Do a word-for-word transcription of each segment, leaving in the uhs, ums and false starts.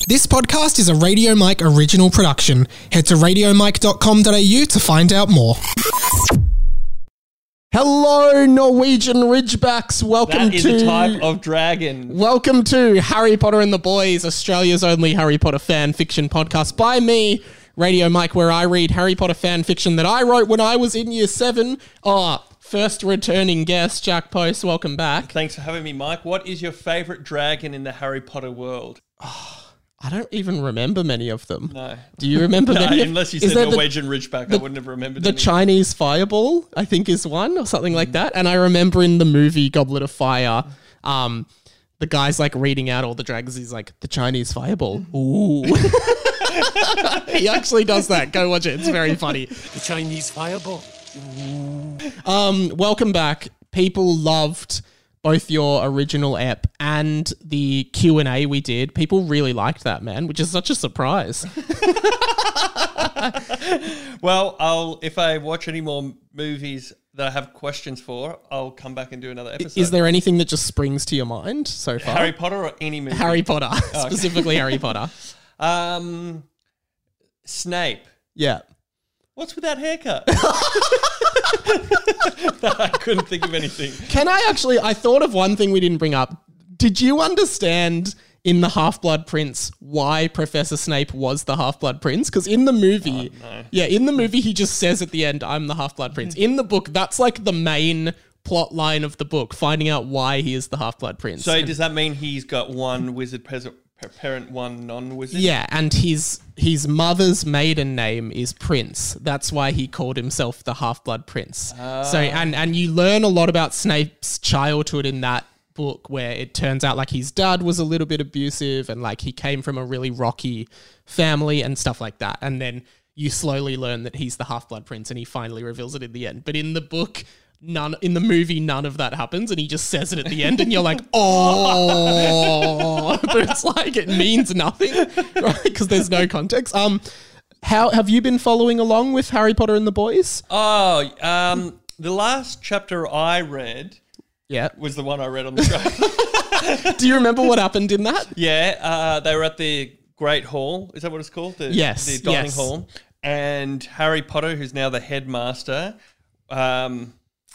This podcast is a Radio Mike original production. Head to radio mike dot com dot a u to find out more. Hello, Norwegian Ridgebacks. Welcome That is to a type of dragon. Welcome to Harry Potter and the Boys, Australia's only Harry Potter fan fiction podcast by me, Radio Mike, where I read Harry Potter fan fiction that I wrote when I was in year seven. Oh, first returning guest, Jack Post. Welcome back. Thanks for having me, Mike. What is your favourite dragon in the Harry Potter world? I don't even remember many of them. No. Do you remember No, many? of- unless you Is said there the- Norwegian Ridgeback, I wouldn't have remembered The any. Chinese Fireball, I think, is one or something like that. And I remember in the movie Goblet of Fire, um, the guy's like reading out all the dragons. He's like, the Chinese Fireball. Ooh. He actually does that. Go watch it. It's very funny. The Chinese Fireball. Um, welcome back. People loved both your original ep and the Q and A we did. People really liked that, man, which is such a surprise. Well, I'll if I watch any more movies that I have questions for, I'll come back and do another episode. Is there anything that just springs to your mind so far? Harry Potter or any movie? Harry Potter, specifically Harry Potter. Um, Snape. Yeah. What's with that haircut? I couldn't think of anything. Can I actually, I thought of one thing we didn't bring up. Did you understand in the Half-Blood Prince why Professor Snape was the Half-Blood Prince? Because in the movie, Oh, no. yeah, in the movie he just says at the end, I'm the Half-Blood Prince. In the book, that's like the main plot line of the book, finding out why he is the Half-Blood Prince. So And- does that mean he's got one wizard pres- parent, one non-wizard? yeah, and his his mother's maiden name is Prince. That's why he called himself the Half-Blood Prince. So and and you learn a lot about Snape's childhood in that book, where it turns out like his dad was a little bit abusive and like he came from a really rocky family and stuff like that. And then you slowly learn that he's the Half-Blood Prince, and he finally reveals it at the end. But in the book, none in the movie, none of that happens, and he just says it at the end, and you're like, oh, but it's like it means nothing, right? Because there's no context. Um, how have you been following along with Harry Potter and the Boys? Oh, um, the last chapter I read Yeah. was the one I read on the train. Do you remember what happened in that? Yeah, uh, they were at the Great Hall. Is that what it's called? The, Yes, The dining yes. hall. And Harry Potter, who's now the headmaster, um,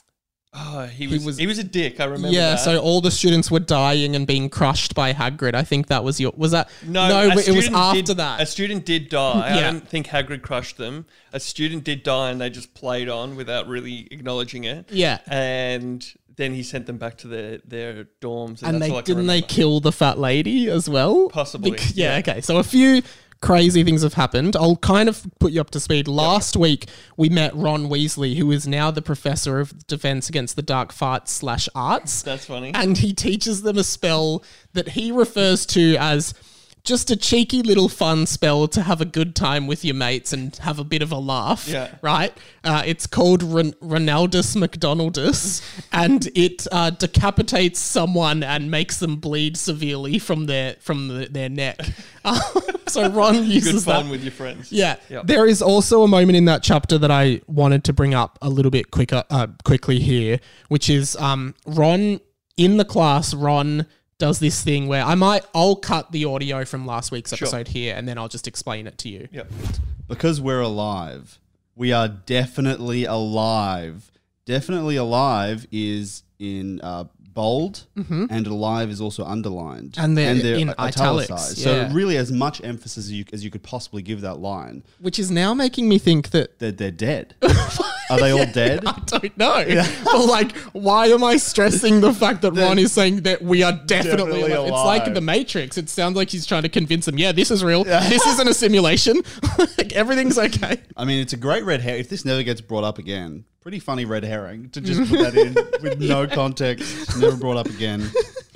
oh, he was, he was- was a dick. I remember Yeah. that. So all the students were dying and being crushed by Hagrid. I think that was your. Was that No, No, a it was student after did- that. A student did die. I Yeah. don't think Hagrid crushed them. A student did die, and they just played on without really acknowledging it. Yeah. And then he sent them back to their, their dorms. And, And that's they all I can didn't they remember. kill the fat lady as well? Possibly, Bec- yeah, yeah. okay. So a few crazy things have happened. I'll kind of put you up to speed. Last week we met Ron Weasley, who is now the professor of defense against the dark farts slash arts. That's funny. And he teaches them a spell that he refers to as just a cheeky little fun spell to have a good time with your mates and have a bit of a laugh. Yeah. Right? Uh, it's called Ron- Ronaldus McDonaldus, and it uh, decapitates someone and makes them bleed severely from their from the, their neck. Um, so Ron Good uses fun that. with your friends. Yeah. Yep. There is also a moment in that chapter that I wanted to bring up a little bit quicker, uh, quickly here, which is um, Ron in the class. Ron does this thing where I might I'll cut the audio from last week's Sure. episode here, and then I'll just explain it to you. Yep. Because we're alive. We are definitely alive. Definitely alive is in uh, bold, and alive is also underlined. And they're in italics, yeah. So really as much emphasis as you, as you could possibly give that line, Which is now making me think that they're, they're dead. Are they all dead? I don't know. But like, why am I stressing the fact that Ron is saying that we are definitely, Definitely alive? It's like alive. the Matrix. It sounds like he's trying to convince them, yeah, this is real. This isn't a simulation. Like, everything's okay. I mean, it's a great red herring. If this never gets brought up again, pretty funny red herring to just put that in with no context, never brought up again.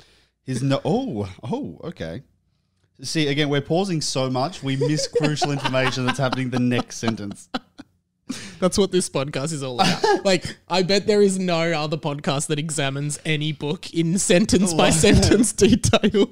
His no, oh, oh, okay. See, again, we're pausing so much, we miss crucial information that's happening the next sentence. That's what this podcast is all about. Like, I bet there is no other podcast that examines any book in sentence by sentence detail.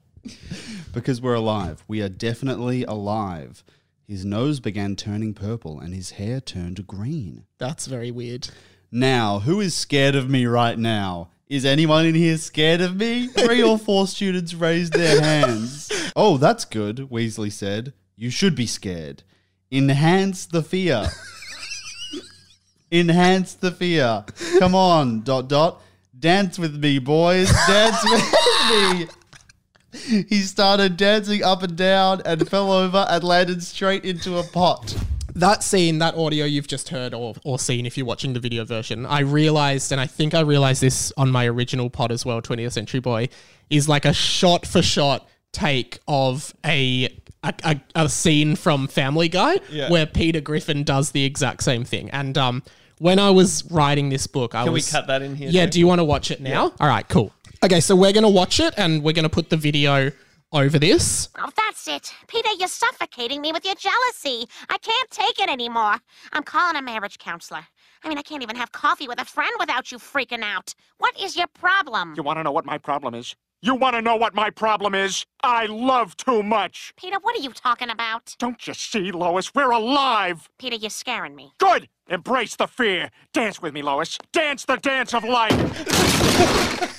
Because we're alive. We are definitely alive. His nose began turning purple and his hair turned green. That's very weird. Now, who is scared of me right now? Is anyone in here scared of me? Three or four students raised their hands. Oh, that's good, Weasley said. You should be scared. Enhance the fear. Enhance the fear. Come on, dot, dot. Dance with me, boys. Dance with me. He started dancing up and down and fell over and landed straight into a pot. That scene, that audio you've just heard or, or seen if you're watching the video version, I realized, and I think I realized this on my original pod as well, twentieth Century Boy, is like a shot for shot take of a a, a, a scene from Family Guy Yeah. where Peter Griffin does the exact same thing. And um, when I was writing this book, I Can was... we cut that in here? Yeah, too? do you want to watch it now? All right, cool. Okay, so we're going to watch it and we're going to put the video over this. Oh, that's it. Peter, you're suffocating me with your jealousy. I can't take it anymore. I'm calling a marriage counselor. I mean, I can't even have coffee with a friend without you freaking out. What is your problem? You want to know what my problem is? You want to know what my problem is? I love too much. Peter, what are you talking about? Don't you see, Lois? We're alive. Peter, you're scaring me. Good. Embrace the fear. Dance with me, Lois. Dance the dance of life.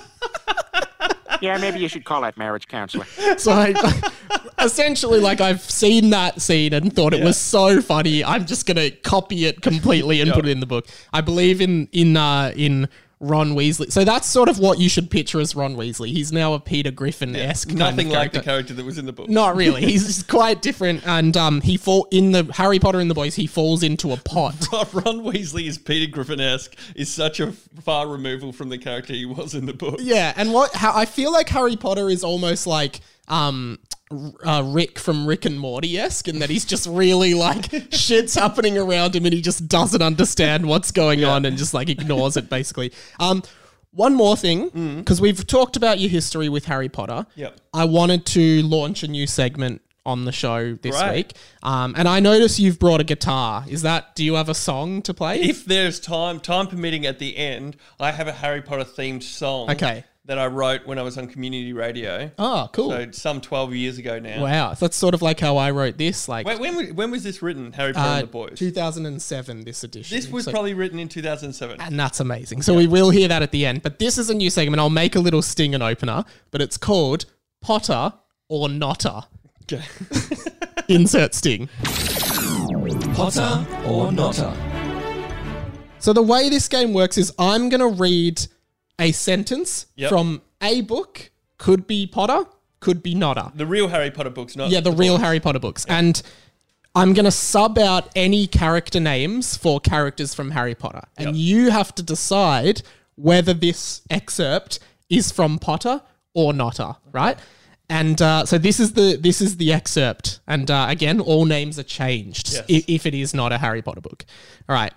Yeah, maybe you should call that marriage counselor. So I, essentially, like, I've seen that scene and thought it Yeah. was so funny. I'm just going to copy it completely and Yeah. put it in the book. I believe in in uh, in Ron Weasley. So that's sort of what you should picture as Ron Weasley. He's now a Peter Griffin-esque kind Nothing of like the character. character that was in the book. Not really. He's just quite different. And um, he fall in the Harry Potter and the Boys. He falls into a pot. Ron Weasley is Peter Griffin-esque is such a far removal from the character he was in the book. Yeah, and what how, I feel like Harry Potter is almost like um, uh, Rick from Rick and Morty-esque in that he's just really like shit's happening around him and he just doesn't understand what's going on and just like ignores it basically. Um, one more thing, because we've talked about your history with Harry Potter. Yep. I wanted to launch a new segment on the show this Right. week, um, and I notice you've brought a guitar. Is that? Do you have a song to play? If there's time, time permitting at the end, I have a Harry Potter themed song Okay. that I wrote when I was on community radio. Oh, cool. So some twelve years ago now. Wow, that's sort of like how I wrote this. Like When, when, wa- when was this written, Harry Potter uh, and the Boys? two thousand seven, this edition. This was So- probably written in two thousand seven. And that's amazing. So we will hear that at the end. But this is a new segment. I'll make a little sting and opener, but it's called Potter or Notter. Okay. Insert sting. Potter or Notter? So the way this game works is I'm going to read a sentence Yep. from a book. Could be Potter, could be Notter. The real Harry Potter books, not Yeah, the real books. Harry Potter books. And I'm going to sub out any character names for characters from Harry Potter. And Yep. you have to decide whether this excerpt is from Potter or Notter, right? And uh, so this is the this is the excerpt. And uh, again, all names are changed Yes. i- if it is not a Harry Potter book. All right.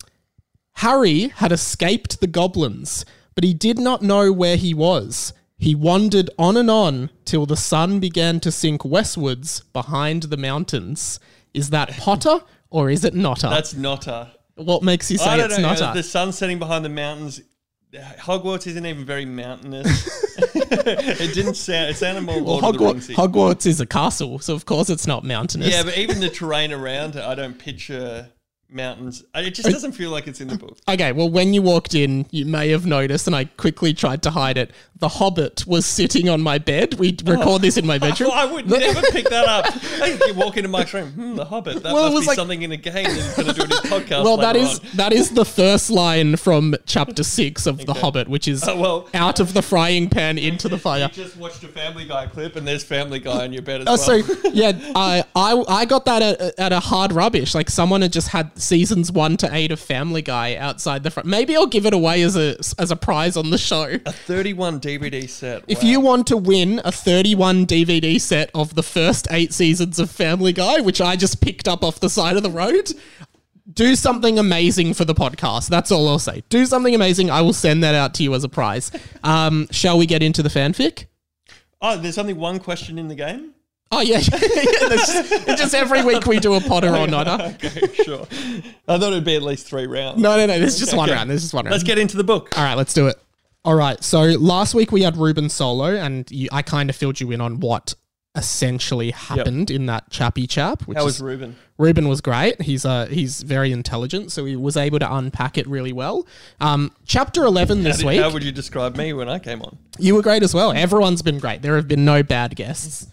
Harry had escaped the goblins, but he did not know where he was. He wandered on and on till the sun began to sink westwards behind the mountains. Is that Potter or is it Notter? That's Notter. What makes you I say don't it's know. Notter? The sun setting behind the mountains. Hogwarts isn't even very mountainous. It didn't sound. It sounded more Well, Lord of the Hogwarts, Ringsy. Hogwarts is a castle, so of course it's not mountainous. Yeah, but even the terrain around it, I don't picture mountains. I- It just doesn't feel like it's in the book. Okay, well, when you walked in, you may have noticed, and I quickly tried to hide it. The Hobbit was sitting on my bed. We record this in my bedroom. I would never pick that up. I you walk into Mike's room. Hmm, the Hobbit. That Well, it must was be like- something in a game that he's going to do in his podcast. Well, that later is on. that is the first line from chapter six of The Hobbit, which is Oh, well. out of the frying pan into the fire. You just watched a Family Guy clip, and there's Family Guy in your bed as Oh, well. so yeah, I, I I got that at, at a hard rubbish. Like someone had just had seasons one to eight of Family Guy outside the front. Maybe I'll give it away as a as a prize on the show. a thirty-one D V D set. If Wow. you want to win a thirty-one D V D set of the first eight seasons of Family Guy, which I just picked up off the side of the road, do something amazing for the podcast. That's all I'll say. Do something amazing. I will send that out to you as a prize. Um, shall we get into the fanfic? Oh, there's only one question in the game? Oh, yeah. yeah there's just, it's just every week we do a Potter or Notter. Okay, sure. I thought it'd be at least three rounds. No, no, no. There's just one Okay. round. There's just one round. Let's get into the book. All right, let's do it. All right. So last week we had Ruben Solo, and you, I kind of filled you in on what essentially happened in that chappy chap. Which How is, was Ruben? Ruben was great. He's uh he's very intelligent, so he was able to unpack it really well. Um, chapter eleven this How, did- week. how would you describe me when I came on? You were great as well. Everyone's been great. There have been no bad guests.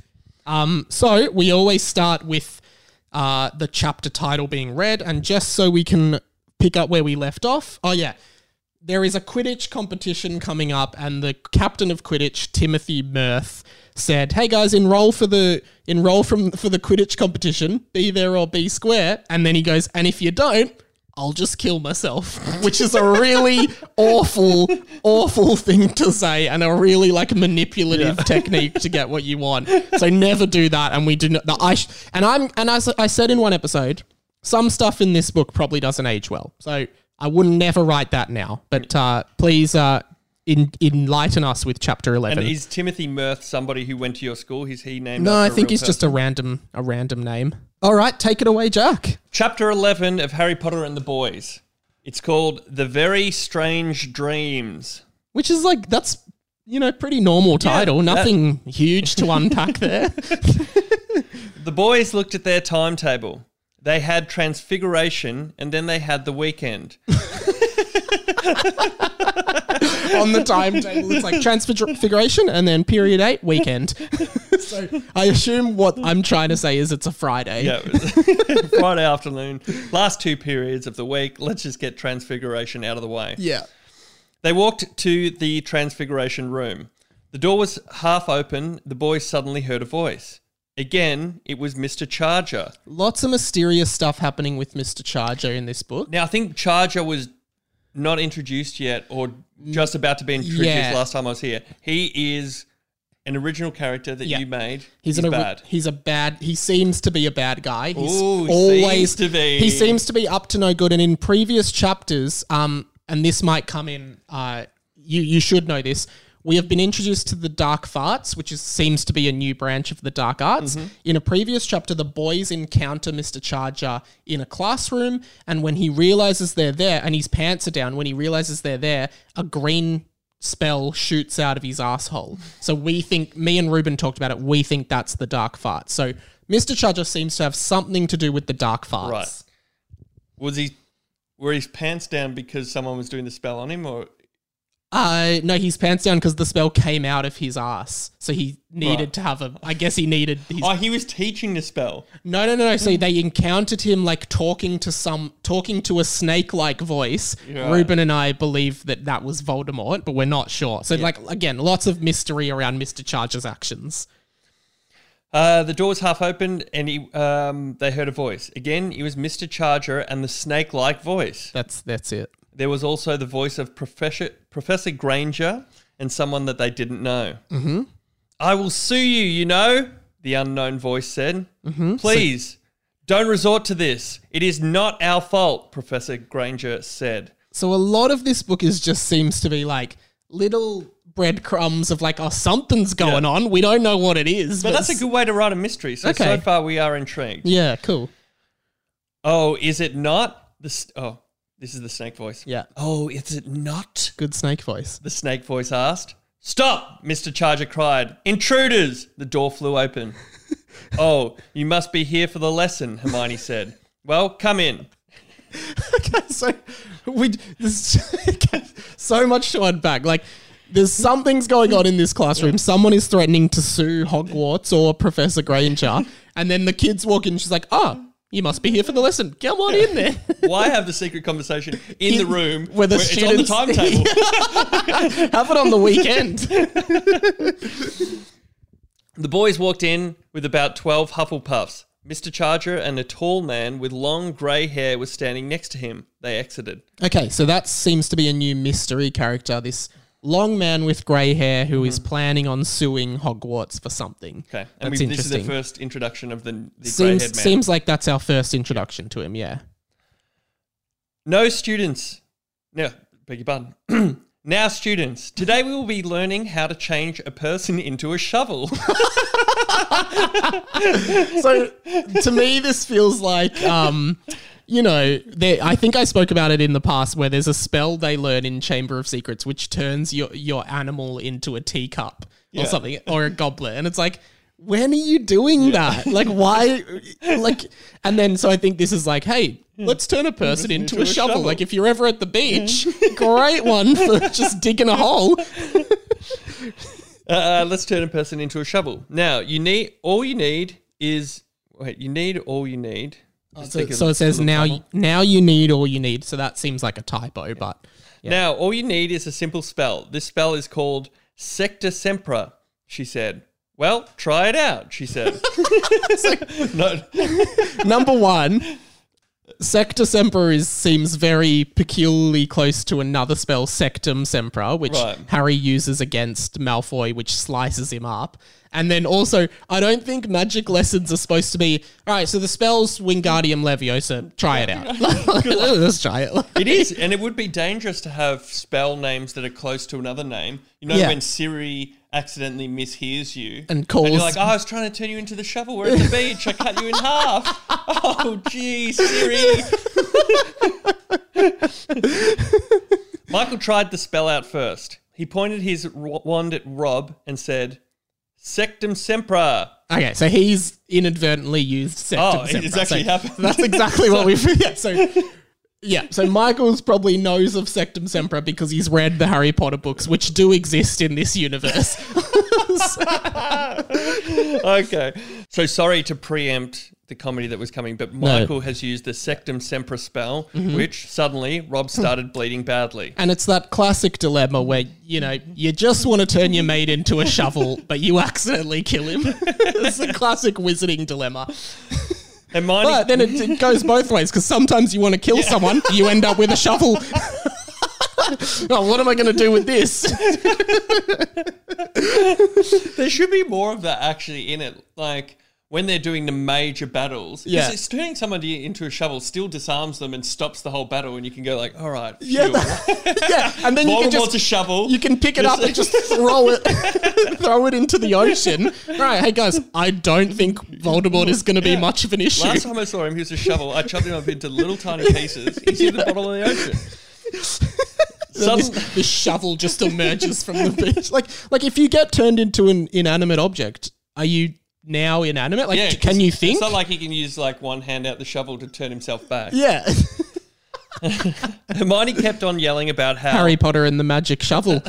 Um, so we always start with uh, the chapter title being read, and just so we can pick up where we left off. Oh yeah, there is a Quidditch competition coming up, and the captain of Quidditch, Timothy Mirth, said, "Hey guys, enroll for the enroll from for the Quidditch competition. Be there or be square." And then he goes, "And if you don't, I'll just kill myself," which is a really awful, awful thing to say, and a really like manipulative yeah. technique to get what you want. So never do that. And we do not. I sh- and I'm and as I said in one episode, some stuff in this book probably doesn't age well. So I would never write that now. But uh, please uh, in, enlighten us with chapter eleven. And is Timothy Mirth somebody who went to your school? Is he named? No, after I think a real he's person? just a random a random name. All right, take it away, Jack. Chapter eleven of Harry Potter and the Boys. It's called The Very Strange Dreams. Which is like, that's, you know, pretty normal title. Yeah, Nothing huge to unpack there. The boys looked at their timetable. They had Transfiguration, and then they had the weekend. On the timetable, it's like Transfiguration and then period eight, weekend. So I assume what I'm trying to say is it's a Friday. Yeah, it was Friday afternoon. Last two periods of the week. Let's just get Transfiguration out of the way. Yeah. They walked to the Transfiguration room. The door was half open. The boys suddenly heard a voice. Again, it was Mister Charger. Lots of mysterious stuff happening with Mister Charger in this book. Now, I think Charger was not introduced yet or just about to be introduced Yeah. last time I was here. He is an original character that Yeah. you made. He's, He's an, bad. He's a bad. He seems to be a bad guy. He's Ooh, always seems to be. He seems to be up to no good. And in previous chapters, um, and this might come in. Uh, you you should know this. We have been introduced to the Dark Farts, which is, seems to be a new branch of the Dark Arts. Mm-hmm. In a previous chapter, the boys encounter Mister Charger in a classroom, and when he realizes they're there, and his pants are down, when he realizes they're there, a green spell shoots out of his asshole. So we think, me and Ruben talked about it, we think that's the Dark Farts. So Mister Charger seems to have something to do with the Dark Farts. Right. Was he, were his pants down because someone was doing the spell on him, or... Uh, no, his pants down because the spell came out of his ass. So he needed Right. to have a, I guess he needed his... Oh, he was teaching the spell. No, no, no, no. So they encountered him like talking to some, talking to a snake-like voice. Right. Ruben and I believe that that was Voldemort, but we're not sure. So like, again, lots of mystery around Mister Charger's actions. Uh, the door was half opened and he, um, they heard a voice. Again, it was Mister Charger and the snake-like voice. That's, that's it. There was also the voice of Professor Professor Granger and someone that they didn't know. Mm-hmm. I will sue you, you know, the unknown voice said. Mm-hmm. Please, don't resort to this. It is not our fault, Professor Granger said. So a lot of this book is just seems to be like little breadcrumbs of like, oh, something's going Yeah. on. We don't know what it is. But that's a good way to write a mystery. So, Okay. so far we are intrigued. Yeah, cool. Oh, is it not? The st- oh, this is the snake voice. Yeah. Oh, is it not? Good snake voice. The snake voice asked. Stop, Mister Charger cried. Intruders! The door flew open. Oh, you must be here for the lesson, Hermione said. Well, come in. Okay, so we there's so much to unpack. Like, there's something's going on in this classroom. Someone is threatening to sue Hogwarts or Professor Granger, and then the kids walk in. She's like, "Oh, you must be here for the lesson. Come on in there." Why have the secret conversation in, In- the room where the it's on the students- timetable? Have it on the weekend. The boys walked in with about twelve Hufflepuffs. Mister Charger and a tall man with long grey hair was standing next to him. They exited. Okay, so that seems to be a new mystery character. This long man with grey hair who is planning on suing Hogwarts for something. Okay, and That's we, this is the interesting. first introduction of the, the Seems grey-haired man. seems like that's our first introduction to him. Yeah. No students. No, beg your pardon. Now, students, today we will be learning how to change a person into a shovel. So to me, this feels like, um, you know, there, I think I spoke about it in the past where there's a spell they learn in Chamber of Secrets which turns your, your animal into a teacup or Yeah. something, or a goblet. And it's like, when are you doing that? Like, why? Like, and then so I think this is like, hey, let's turn a person into, into a, a shovel. shovel. Like, if you're ever at the beach, great one for just digging a hole. Uh, let's turn a person into a shovel. Now, you need all you need is wait. You need all you need. Just So, think of so it says little now. bubble. Now you need all you need. So that seems like a typo, but yeah. Now, all you need is a simple spell. This spell is called Secta Sempra, she said. Well, try it out, she said. no. Number one, Secta Sempra is seems very peculiarly close to another spell, Sectum Sempra, which Right. Harry uses against Malfoy, which slices him up. And then also, I don't think magic lessons are supposed to be, all right, so the spell's Wingardium Leviosa, try it out. Let's try it. It is, and it would be dangerous to have spell names that are close to another name. You know, Yeah. when Siri accidentally mishears you And calls- and you're like, oh, I was trying to turn you into the shovel. We're at the beach. I cut you in half. Oh, gee, Siri. Michael tried the spell out first. He pointed his w- wand at Rob and said, Sectum Sempra. Okay, so he's inadvertently used Sectum Oh, Sempra. it's actually so happened. That's exactly what we've... Yeah, so... Yeah, so Michael's probably knows of Sectum Sempra because he's read the Harry Potter books, which do exist in this universe. Okay. So sorry to preempt the comedy that was coming, but Michael has used the Sectum Sempra spell, Mm-hmm. which suddenly Rob started bleeding badly. And it's that classic dilemma where, you know, you just want to turn your mate into a shovel, but you accidentally kill him. It's a classic wizarding dilemma. Hermione, But then it, it goes both ways, because sometimes you want to kill someone, you end up with a shovel. Oh, what am I going to do with this? there should be more of that actually in it. Like when they're doing the major battles, 'cause Yeah. it's turning somebody into a shovel still disarms them and stops the whole battle, and you can go like, all right, Yeah, phew. that- yeah, and then you can Voldemort's just a shovel. you can pick it up and just throw it, throw it into the ocean. Right, hey guys, I don't think Voldemort is going to be much of an issue. Last time I saw him, he was a shovel. I chopped him up into little tiny pieces. He's in the bottom of the ocean. Then this, Sudden- this shovel just emerges from the beach. Like, like if you get turned into an inanimate object, are you now inanimate? Like, Yeah, can you think? It's not like he can use like one hand out the shovel to turn himself back. Yeah. Hermione kept on yelling about how Harry Potter and the magic shovel.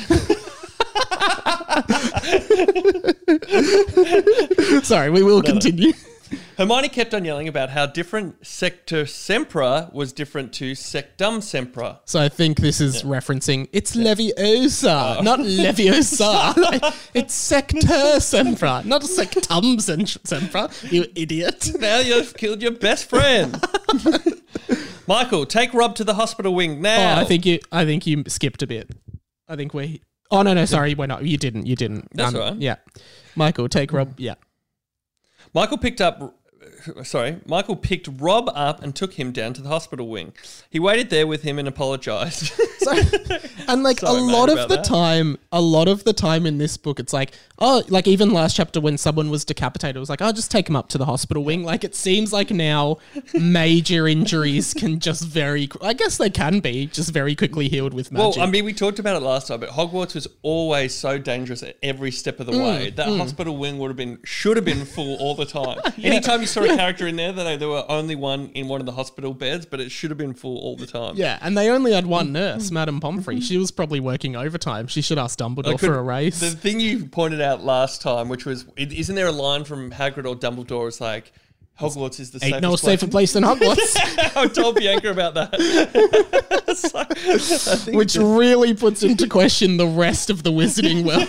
Sorry, we will continue. Hermione kept on yelling about how different Sector Sempra was different to Sectum Sempra. So I think this is referencing it's Leviosa, Oh. not Leviosa. Like, it's Sector Sempra, not Sectum Sen- Sempra. You idiot. Now you've killed your best friend. Michael, take Rob to the hospital wing Oh, now. I think you. I think you skipped a bit. I think we. Oh no, no, sorry, we're not. You didn't. You didn't. That's all right. Yeah, Michael, take Rob. Yeah. Michael picked up. Sorry, Michael picked Rob up and took him down to the hospital wing. He waited there with him and apologized. So, and like Sorry, a mate, lot of about the that. time, a lot of the time in this book, it's like, oh, like even last chapter when someone was decapitated, it was like, oh, just take him up to the hospital wing. Like it seems like now major injuries can just very, I guess they can be just very quickly healed with magic. Well, I mean, we talked about it last time, but Hogwarts was always so dangerous at every step of the way. That hospital wing would have been, should have been full all the time. Anytime you saw a character in there, that there were only one in one of the hospital beds, but it should have been full all the time. yeah, and they only had one nurse, Madame Pomfrey. She was probably working overtime. She should ask Dumbledore I could- for a raise. The thing you pointed out last time, which was, it, isn't there a line from Hagrid or Dumbledore? It's like, Hogwarts is the Ain't safest no place. safer place than Hogwarts. I told Bianca about that. So, I think Which really puts into question the rest of the wizarding world.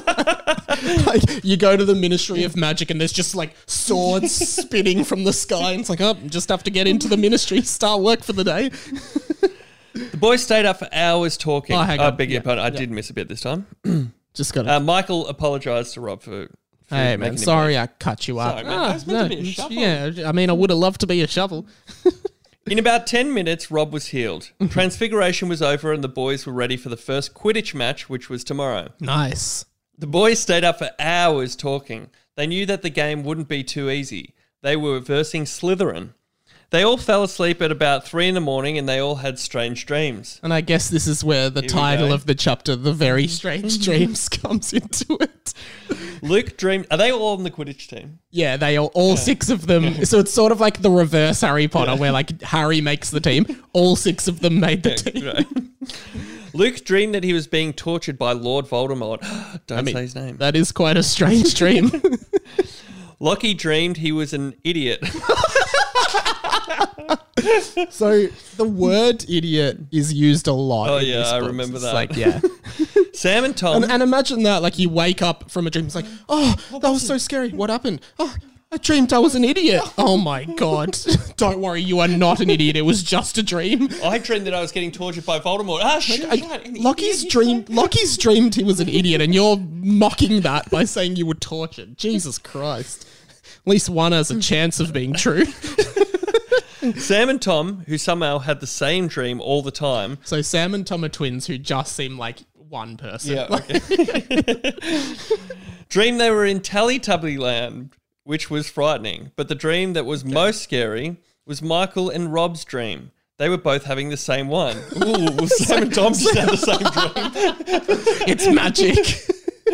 Like, you go to the Ministry of Magic and there's just like swords spinning from the sky. And it's like, oh, just have to get into the ministry, start work for the day. the boys stayed up for hours talking. Oh, hang I on. beg your Yeah, pardon. I yeah. did miss a bit this time. Just got to. Uh, Michael apologised to Rob for. for hey, making man, him sorry wait. I cut you up. Sorry, man. I was meant to be a it's- shovel. yeah, I mean, I would have loved to be a shovel. In about ten minutes, Rob was healed. Transfiguration was over, and the boys were ready for the first Quidditch match, which was tomorrow. Nice. The boys stayed up for hours talking. They knew that the game wouldn't be too easy. They were versing Slytherin. They all fell asleep at about three in the morning, and they all had strange dreams. And I guess this is where the we title go. of the chapter, The Very Strange Dreams, comes into it. Luke dreamed. Are they all on the Quidditch team? Yeah, they all, all six of them. So it's sort of like the reverse Harry Potter, where like Harry makes the team. All six of them made the team. Right. Luke dreamed that he was being tortured by Lord Voldemort. Don't I mean, say his name. That is quite a strange dream. Lockie dreamed he was an idiot. So the word idiot is used a lot. Oh, in yeah, this I book. remember It's that. Like, yeah. Sam and Tom. and, and imagine that, like you wake up from a dream, it's like, oh, that was so scary. What happened? Oh, I dreamed I was an idiot. Oh my God. Don't worry, you are not an idiot. It was just a dream. I dreamed that I was getting tortured by Voldemort. Ah, shit. I, right, an Lockie's idiot, dream. Lockie's dreamed he was an idiot, and you're mocking that by saying you were tortured. Jesus Christ! At least one has a chance of being true. Sam and Tom, who somehow had the same dream all the time. So Sam and Tom are twins who just seem like one person. Yeah. Okay. Dreamed they were in Teletubby Land, which was frightening. But the dream that was most scary was Michael and Rob's dream. They were both having the same one. Ooh, Sam and Tom just had the same dream. It's magic.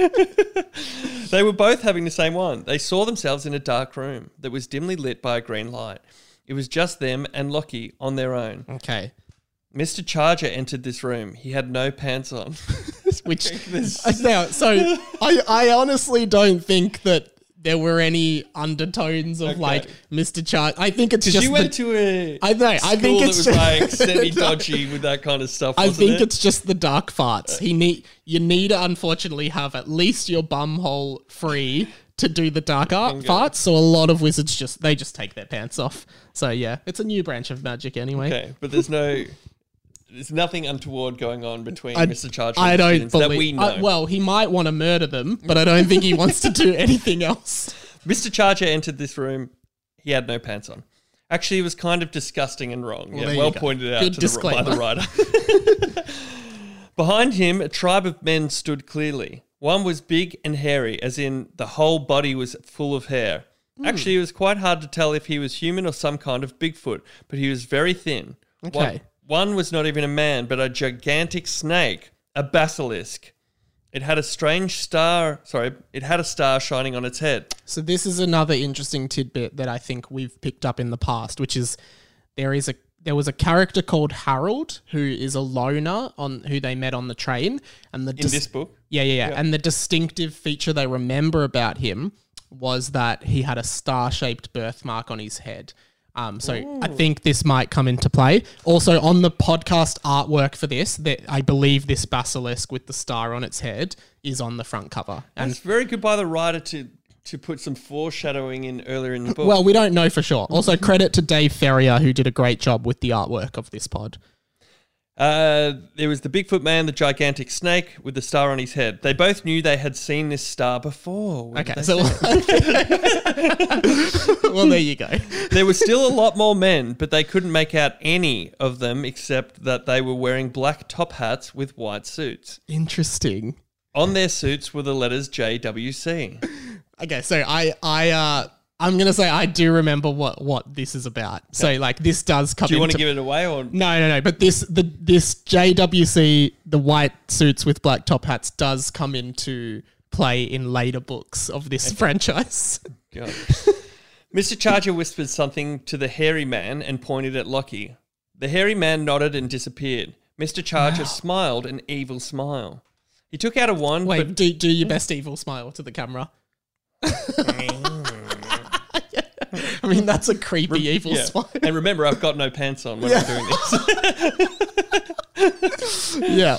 They were both having the same one. They saw themselves in a dark room that was dimly lit by a green light. It was just them and Lockie on their own. Okay. Mister Charger entered this room. He had no pants on. Which now, so I, I honestly don't think that there were any undertones of Okay. like Mister Charger. I think it's Because just you the, went to a I know. I school think that it's was just, like semi-dodgy with that kind of stuff, I wasn't think it? it's just the dark farts. He need you need to unfortunately have at least your bum hole free to do the dark art farts. So a lot of wizards just they just take their pants off. So yeah, it's a new branch of magic anyway. Okay, but there's no... There's nothing untoward going on between I, Mister Charger I and the don't students believe. that we know. I- well, he might want to murder them, but I don't think he wants to do anything else. Mister Charger entered this room. He had no pants on. Actually, it was kind of disgusting and wrong. Well, yeah, there you well go. pointed out Good to the, by the writer. Behind him, a tribe of men stood clearly. One was big and hairy, as in the whole body was full of hair. Hmm. Actually, it was quite hard to tell if he was human or some kind of Bigfoot, but he was very thin. Okay. One, one was not even a man, but a gigantic snake, a basilisk. It had a strange star, sorry, it had a star shining on its head. So this is another interesting tidbit that I think we've picked up in the past, which is there is a there was a character called Harold who is a loner on who they met on the train, and the In this book? yeah, yeah, yeah, and the distinctive feature they remember about him was that he had a star-shaped birthmark on his head. Um, so I think this might come into play. Also, on the podcast artwork for this, that I believe this basilisk with the star on its head is on the front cover. And And it's very good by the writer to to put some foreshadowing in earlier in the book. well, we don't know for sure. Also, credit to Dave Ferrier, who did a great job with the artwork of this pod. Uh, there was the Bigfoot man, the gigantic snake with the star on his head. They both knew they had seen this star before. Where did Okay, they so see it? well, there you go. There were still a lot more men, but they couldn't make out any of them except that they were wearing black top hats with white suits. Interesting. On their suits were the letters J W C. Okay, so I, I, uh, I'm gonna say I do remember what what this is about. So, like, this does come. Do you want to into- give it away or? No, no, no. But this the this J W C, the white suits with black top hats, does come into play in later books of this franchise. God. Mister Charger whispered something to the hairy man and pointed at Lockie. The hairy man nodded and disappeared. Mister Charger smiled an evil smile. He took out a wand, Wait, but do do your best evil smile to the camera. I mean, that's a creepy evil yeah. smile. And remember, I've got no pants on when I'm doing this. Yeah.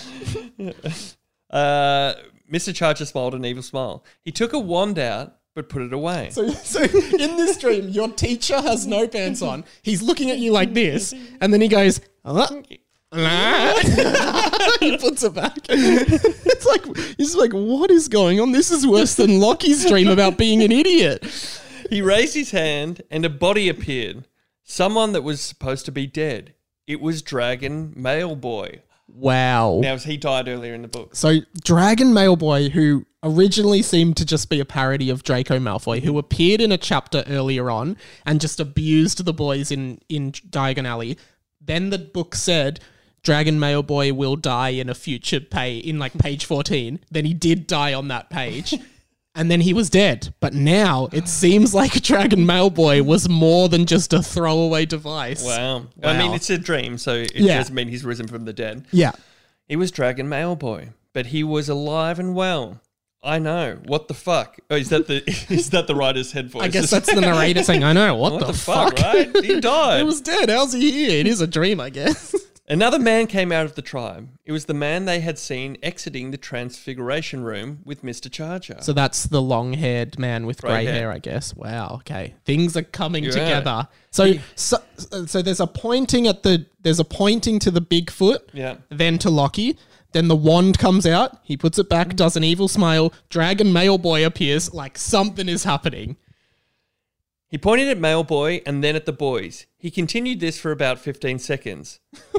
Uh, Mister Charger smiled an evil smile. He took a wand out, but put it away. So, so in this dream, your teacher has no pants on. He's looking at you like this, and then he goes, "Uh, nah." He puts it back. It's like he's like, what is going on? This is worse than Lockie's dream about being an idiot. He raised his hand, and a body appeared. Someone that was supposed to be dead. It was Dragon Mailboy. Wow. Now, he died earlier in the book. So Dragon Mailboy, who originally seemed to just be a parody of Draco Malfoy, who appeared in a chapter earlier on and just abused the boys in, in Diagon Alley. Then the book said Dragon Mailboy will die in a future pay in like page fourteen. Then he did die on that page. And then he was dead. But now it seems like Dragon Mailboy was more than just a throwaway device. Wow. I mean, Wow. it's a dream, so it Yeah. doesn't mean he's risen from the dead. Yeah. He was Dragon Mailboy, but he was alive and well. I know. What the fuck? Oh, is that the is that the writer's head voice? I guess that's the narrator saying, I know, what, what the, the fuck? fuck, right? He died. He was dead. How's he here? It is a dream, I guess. Another man came out of the tribe. It was the man they had seen exiting the transfiguration room with Mister Charger. So that's the long-haired man with grey Grey hair. hair. I guess. Wow. Okay, things are coming Yeah. together. So, so, so there's a pointing at the. There's a pointing to the Bigfoot. Yeah. Then to Lockie. Then the wand comes out. He puts it back. Does an evil smile. Dragon Mailboy appears. Like something is happening. He pointed at Mailboy and then at the boys. He continued this for about fifteen seconds.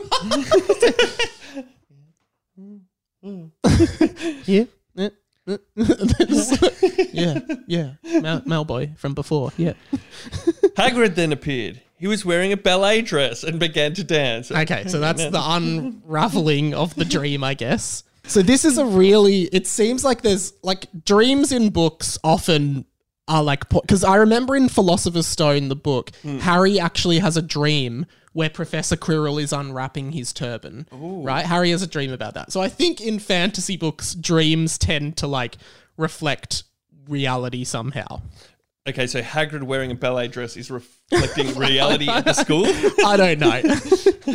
Yeah. Yeah. yeah. Yeah. Mal- Mailboy from before. Yeah. Hagrid then appeared. He was wearing a ballet dress and began to dance. Okay, so that's the unraveling of the dream, I guess. So this is a really, it seems like there's, like, dreams in books often are like, because I remember in Philosopher's Stone, the book, Harry actually has a dream where Professor Quirrell is unwrapping his turban, right? Harry has a dream about that. So I think in fantasy books, dreams tend to, like, reflect reality somehow. Okay, so Hagrid wearing a ballet dress is reflecting reality at the school? I don't know.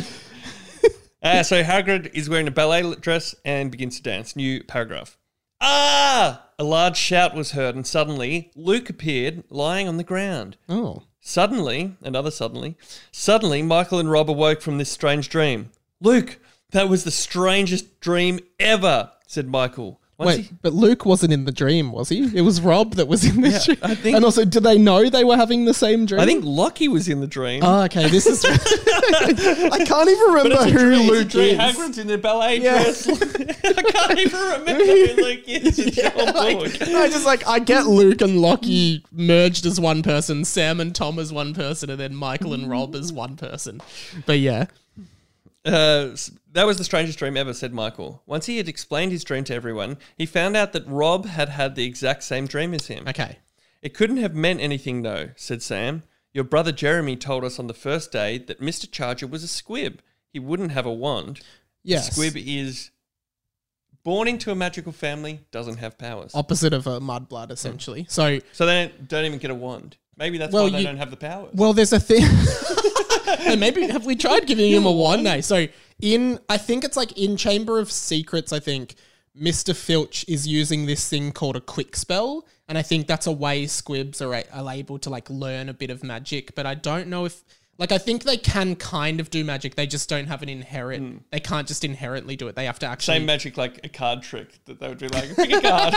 Uh, so Hagrid is wearing a ballet dress and begins to dance. New paragraph. Ah! A large shout was heard and suddenly Luke appeared lying on the ground. Oh. Suddenly, another suddenly, suddenly Michael and Rob awoke from this strange dream. Luke, that was the strangest dream ever, said Michael. Once Wait, he- but Luke wasn't in the dream, was he? It was Rob that was in the Yeah, dream. I think- and also, do they know they were having the same dream? I think Lockie was in the dream. Oh, okay. This is. I can't even But remember it's a who dream, Luke it's a dream. is. Hagrid's in the ballet Yeah. dress. I can't even remember who Luke is. It's Yeah, your like, book. I just like I get Luke and Lockie merged as one person, Sam and Tom as one person, and then Michael and Rob as one person. But yeah, Uh, s- that was the strangest dream ever, said Michael. Once he had explained his dream to everyone, he found out that Rob had had the exact same dream as him. okay. It couldn't have meant anything, though, said Sam. Your brother Jeremy told us on the first day that Mister Charger was a squib. He wouldn't have a wand. Yes. A squib is born into a magical family, doesn't have powers. Opposite of a mudblood, essentially. So, So they don't, don't even get a wand. Maybe that's Well, why they you- don't have the powers. well, there's a thing. Hey, maybe have we tried giving him a wand? No. So in, I think it's like in Chamber of Secrets. I think Mister Filch is using this thing called a quick spell, and I think that's a way squibs are, a- are able to like learn a bit of magic. But I don't know if, like, I think they can kind of do magic. They just don't have an inherent. They can't just inherently do it. They have to actually. Same magic like a card trick that they would be like, pick a card.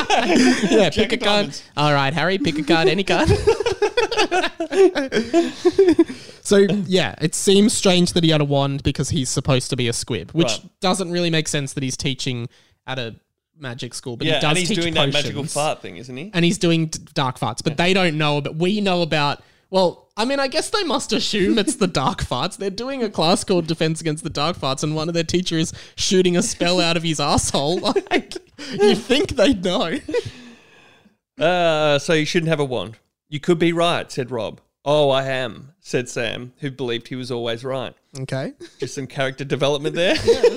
Yeah, Jack pick a of card. diamonds. All right, Harry, pick a card, any card. So, yeah, it seems strange that he had a wand because he's supposed to be a squib, which Right. doesn't really make sense that he's teaching at a magic school, but yeah, he does and he's teach doing potions. that magical fart thing, isn't he? And he's doing d- dark farts, but they don't know, but we know about... Well, I mean, I guess they must assume it's the dark farts. They're doing a class called Defense Against the Dark Farts, and one of their teachers is shooting a spell out of his asshole. Like, you think they'd know. Uh, so you shouldn't have a wand. You could be right, said Rob. Oh, I am, said Sam, who believed he was always right. Okay. Just some character development there.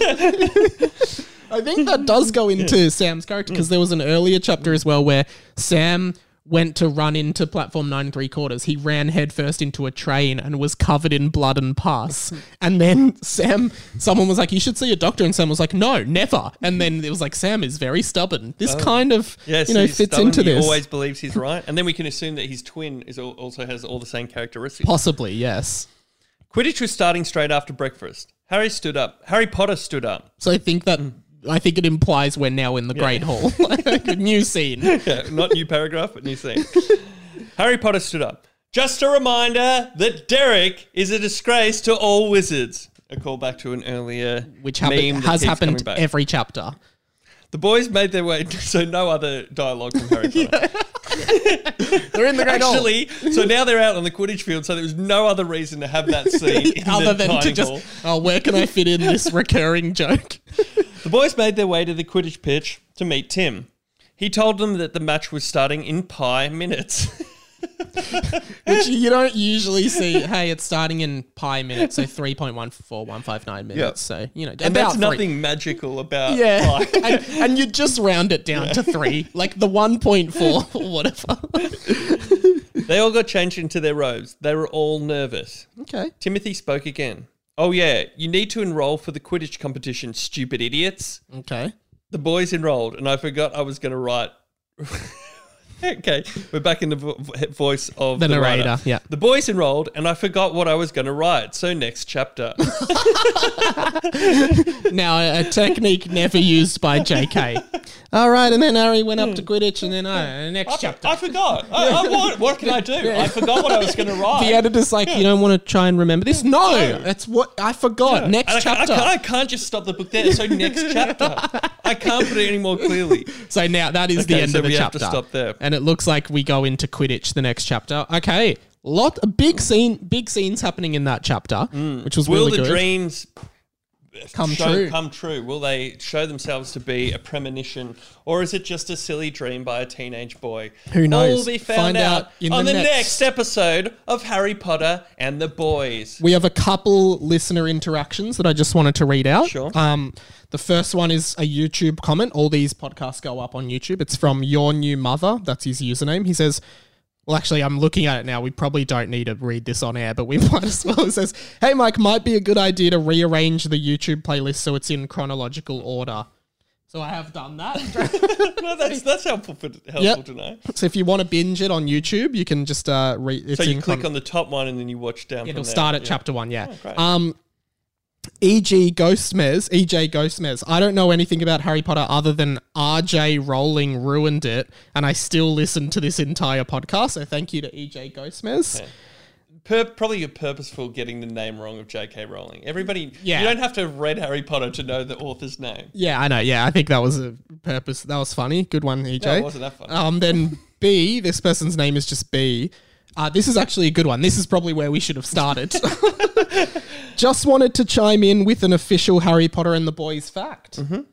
I think that does go into Sam's character because there was an earlier chapter as well where Sam went to run into platform nine and three quarters. He ran headfirst into a train and was covered in blood and pus. And then Sam, someone was like, you should see a doctor. And Sam was like, no, never. And then it was like, Sam is very stubborn. This kind of, Yes, you know, he's fits stubborn. into He this. always believes he's right. And then we can assume that his twin is al- also has all the same characteristics. Possibly, yes. Quidditch was starting straight after breakfast. Harry stood up. Harry Potter stood up. So I think that, I think it implies we're now in the Great Hall. Like a new scene. Yeah, not new paragraph, but new scene. Harry Potter stood up. Just a reminder that Derek is a disgrace to all wizards. A callback to an earlier Which meme happen- that has keeps happened coming back. every chapter. The boys made their way, so no other dialogue from Harry Potter. They're in the Great Hall. Actually, so now they're out on the Quidditch field, so there was no other reason to have that scene in Other the than to dining just, hall. oh, where can I fit in this recurring joke? The boys made their way to the Quidditch pitch to meet Tim. He told them that the match was starting in pi minutes. Which you don't usually see. Hey, it's starting in pi minutes, so three point one four one five nine minutes. So, you know, And about that's three. nothing magical about Yeah. pi. and, and you just round it down to three, like the one point four or whatever. They all got changed into their robes. They were all nervous. Okay. Timothy spoke again. Oh, yeah, you need to enroll for the Quidditch competition, stupid idiots. Okay. The boys enrolled, and I forgot I was going to write. Okay, we're back in the vo- voice of The the, narrator, writer. yeah. The boys enrolled, and I forgot what I was going to write. So next chapter. Now, a, a technique never used by J K. All right, and then Harry went up to Quidditch, and then uh, next I, chapter. I forgot. I, I, what, what can I do? I forgot what I was going to write. The editor's like, you don't want to try and remember this? No, that's what I forgot. Next And I, can't- chapter. I, can't, I can't just stop the book there. So next chapter. I can't put it any more clearly. So now that is the Okay, end so of the we have chapter. to stop there. And it looks like we go into Quidditch the next chapter. Okay. Lot a big scene big scenes happening in that chapter, which was Will really the good. dreams Come show, true. come true? Will they show themselves to be a premonition, or is it just a silly dream by a teenage boy? Who knows? All will be found Find out, out in on the the, next- next. episode of Harry Potter and the Boys. We have a couple listener interactions that I just wanted to read out. Sure. Um, the first one is a YouTube comment. All these podcasts go up on YouTube. It's from Your New Mother. That's his username. He says, well, actually, I'm looking at it now. We probably don't need to read this on air, but we might as well. It says, hey, Mike, might be a good idea to rearrange the YouTube playlist so it's in chronological order. So I have done that. Well, that's that's helpful for, helpful Yep. to know. So if you want to binge it on YouTube, you can just uh, read. It's So you in click chron- on the top one and then you watch down. It'll from there. start at Yeah. chapter one, yeah. Oh, great. um, E G Ghostmez, E J Ghostmez. I don't know anything about Harry Potter other than R J Rowling ruined it, and I still listen to this entire podcast. So thank you to E J Ghostmez. Yeah. Pur- probably a purposeful getting the name wrong of J K Rowling. Everybody, Yeah. you don't have to have read Harry Potter to know the author's name. Yeah, I know. Yeah, I think that was a purpose. That was funny. Good one, E J. No, it wasn't that funny. Um, then B, this person's name is just B. Uh, this is actually a good one. This is probably where we should have started. Just wanted to chime in with an official Harry Potter and the Boys fact. Mm-hmm.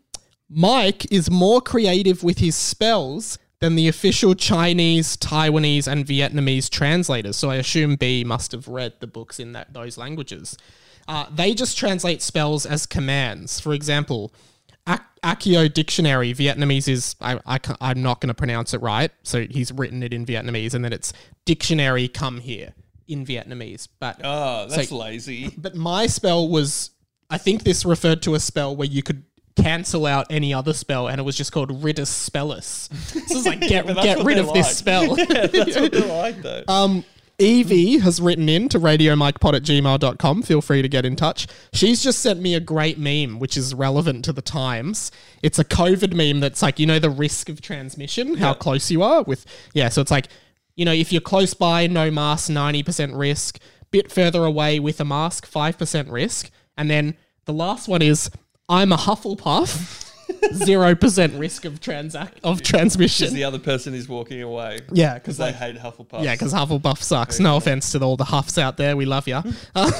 Mike is more creative with his spells than the official Chinese, Taiwanese, and Vietnamese translators. So I assume B must have read the books in that those languages. Uh, they just translate spells as commands. For example, Ak- Accio Dictionary, Vietnamese is, I, I can't- I'm not going to pronounce it right, so he's written it in Vietnamese, and then it's dictionary come here in Vietnamese. But Oh, that's so- lazy. but my spell was, I think this referred to a spell where you could cancel out any other spell, and it was just called Ridus Spellus. So it's like, get, but that's get what rid they of this like. spell. Yeah, that's what they like, though. Um, Evie has written in to radiomikepod at gmail dot com. Feel free to get in touch. She's just sent me a great meme, which is relevant to the times. It's a COVID meme that's like, you know, the risk of transmission, how Yeah. close you are with, yeah, so it's like, you know, if you're close by, no mask, ninety percent risk, bit further away with a mask, five percent risk. And then the last one is, I'm a Hufflepuff, zero percent risk of transac- of transmission. Because the other person is walking away. Yeah, Because because they like, hate Hufflepuff. yeah, because Hufflepuff sucks. No offense to all the Huffs out there. We love you. Uh,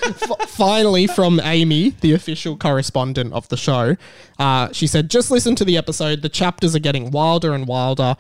f- finally, from Amy, the official correspondent of the show, uh, she said, just listen to the episode. The chapters are getting wilder and wilder.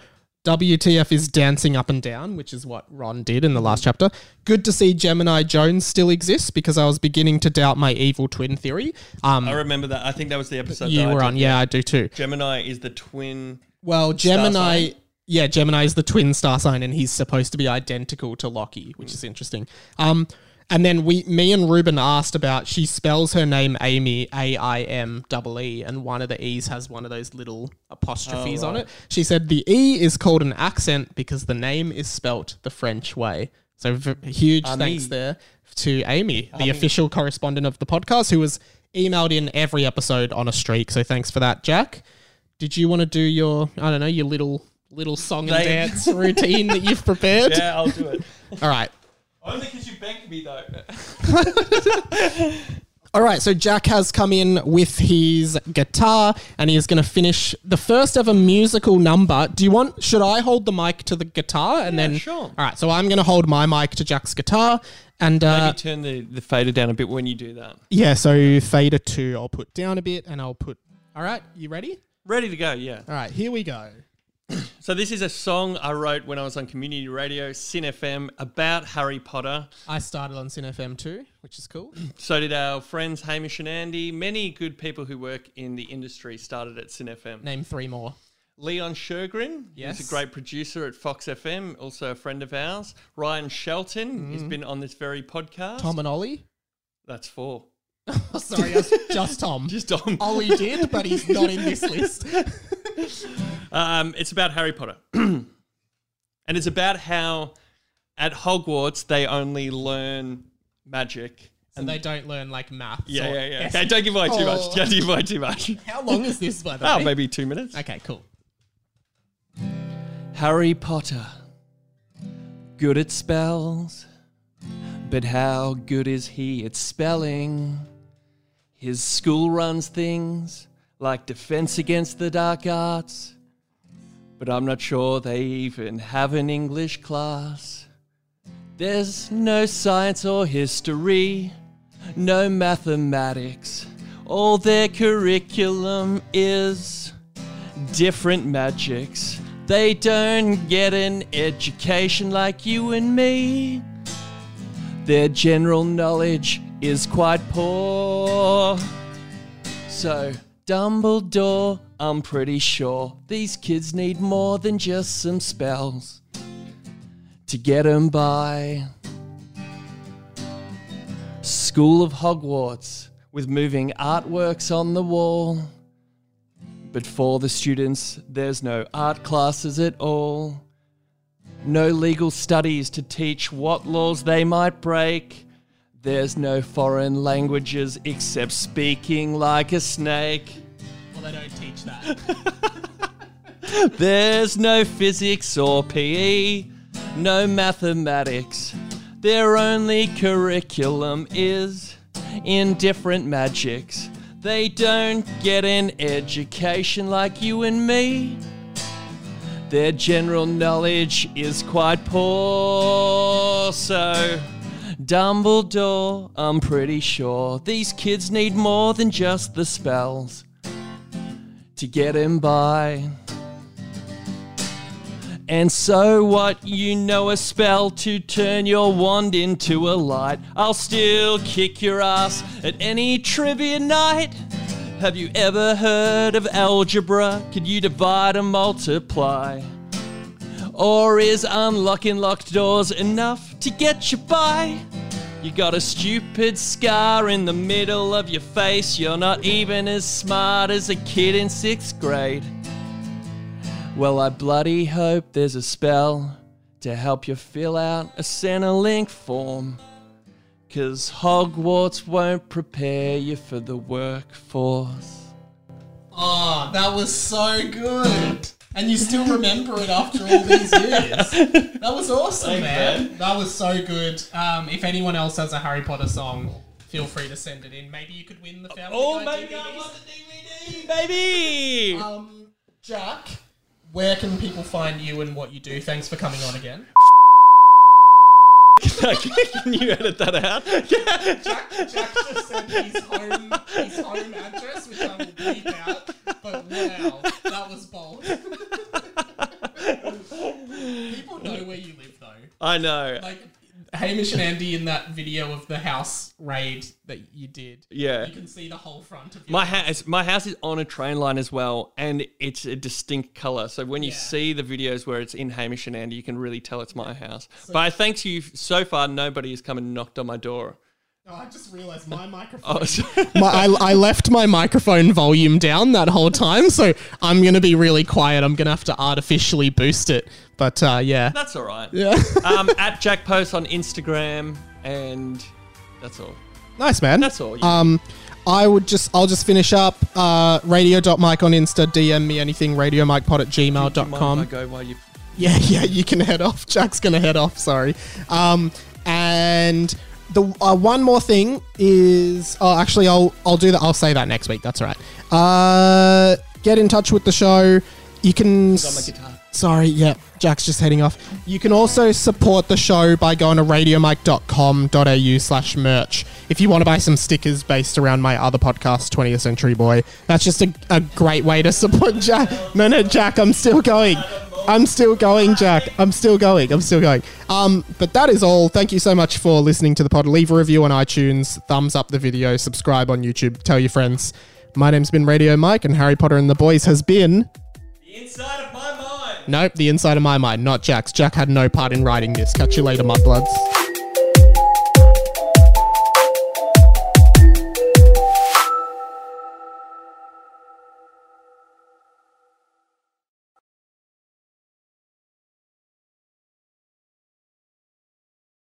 W T F is dancing up and down, which is what Ron did in the last chapter. Good to see Gemini Jones still exists because I was beginning to doubt my evil twin theory. Um, I remember that. I think that was the episode you that I were did, on. Yeah, I do too. Gemini is the twin. Well, Star Gemini, sign? yeah, Gemini is the twin star sign, and he's supposed to be identical to Lockie, which is interesting. Um, and then we, me and Ruben asked about. She spells her name Amy, A I M E E, and one of the E's has one of those little apostrophes Oh, on right. it. She said the E is called an accent because the name is spelt the French way. So v- huge Ami. thanks there to Amy, the official correspondent of the podcast, who was emailed in every episode on a streak. So thanks for that, Jack. Did you want to do your, I don't know, your little little song and They- dance routine that you've prepared? Yeah, I'll do it. All right. Only because you begged me, though. All right, so Jack has come in with his guitar and he is going to finish the first ever musical number. Do you want, should I hold the mic to the guitar and Yeah, then? sure. All right, so I'm going to hold my mic to Jack's guitar and uh, Maybe turn the, the fader down a bit when you do that. yeah, so fader two, I'll put down a bit and I'll put, all right, you ready? Ready to go, yeah. All right, here we go. So this is a song I wrote when I was on community radio, Sin F M, about Harry Potter. I started on Sin F M too, which is cool. So did our friends Hamish and Andy. Many good people who work in the industry started at Sin F M. Name three more. Leon Shergren, Yes. he's a great producer at Fox F M, also a friend of ours. Ryan Shelton, Mm. he's been on this very podcast. Tom and Ollie. That's four. Oh, sorry, that's just Tom. Just Tom. Ollie did, but he's not in this list. Um, it's about Harry Potter. And it's about how at Hogwarts they only learn magic. So they don't learn like maths. Yeah, or yeah, yeah. S- Okay, don't give away too Oh. much. Don't give away too much. How long is this, by the Oh, way? maybe two minutes. Okay, cool. Harry Potter, good at spells, but how good is he at spelling? His school runs things like Defense Against the Dark Arts, but I'm not sure they even have an English class. There's no science or history, no mathematics. All their curriculum is different magics. They don't get an education like you and me. Their general knowledge is quite poor. So, Dumbledore, I'm pretty sure these kids need more than just some spells to get 'em by. School of Hogwarts with moving artworks on the wall. But for the students, there's no art classes at all. No legal studies to teach what laws they might break. There's no foreign languages except speaking like a snake. Well, they don't teach that. There's no physics or P E, no mathematics. Their only curriculum is in different magics. They don't get an education like you and me. Their general knowledge is quite poor. So, Dumbledore, I'm pretty sure these kids need more than just the spells to get 'em by. And so what, you know a spell to turn your wand into a light. I'll still kick your ass at any trivia night. Have you ever heard of algebra? Could you divide and multiply? Or is unlocking locked doors enough to get you by? You got a stupid scar in the middle of your face. You're not even as smart as a kid in sixth grade. Well, I bloody hope there's a spell to help you fill out a Centrelink form. 'Cause Hogwarts won't prepare you for the workforce. Oh, that was so good. And you still remember it after all these years. That was awesome, man. That was so good. Um, if anyone else has a Harry Potter song, feel free to send it in. Maybe you could win the Family Oh, Guy maybe D V I Ds. want the D V D, baby! Um, Jack, where can people find you and what you do? Thanks for coming on again. Can you edit that out? Jack, Jack just said his home, his home address, which I will bleep out. But wow, that was bold. People know where you live, though. I know. Like Hamish and Andy in that video of the house raid that you did. Yeah. You can see the whole front of your My house, my house is on a train line as well, and it's a distinct color. So when you Yeah. see the videos where it's in Hamish and Andy, you can really tell it's my house. But thanks to you, so far nobody has come and knocked on my door. Oh, I just realised my microphone. Oh, so- my, I, I left my microphone volume down that whole time, so I'm going to be really quiet. I'm going to have to artificially boost it. But uh, yeah. that's all right. Yeah. um, at Jack Post on Instagram, and that's all. Nice, man. That's all. Yeah. Um, I would just, I'll just finish up. Uh, radio.mike on Insta, D M me anything, radiomikepod at gmail dot Do you mind if com. I go while you. Yeah, yeah, you can head off. Jack's going to head off, sorry. Um, and the uh, one more thing is, oh, actually, I'll I'll do that. I'll say that next week. That's all right. Uh, get in touch with the show. You can. Got my guitar. Sorry, yeah, Jack's just heading off. You can also support the show by going to radiomike dot com dot a u slash merch if you want to buy some stickers based around my other podcast, twentieth Century Boy. That's just a, a great way to support Jack. No, no, Jack, I'm still going. I'm still going, Jack. I'm still going. I'm still going. Um, but that is all. Thank you so much for listening to the pod. Leave a review on iTunes. Thumbs up the video. Subscribe on YouTube. Tell your friends. My name's been Radio Mike, and Harry Potter and the Boys has been... The inside of my mind. Nope, the inside of my mind, not Jack's. Jack had no part in writing this. Catch you later, mudbloods.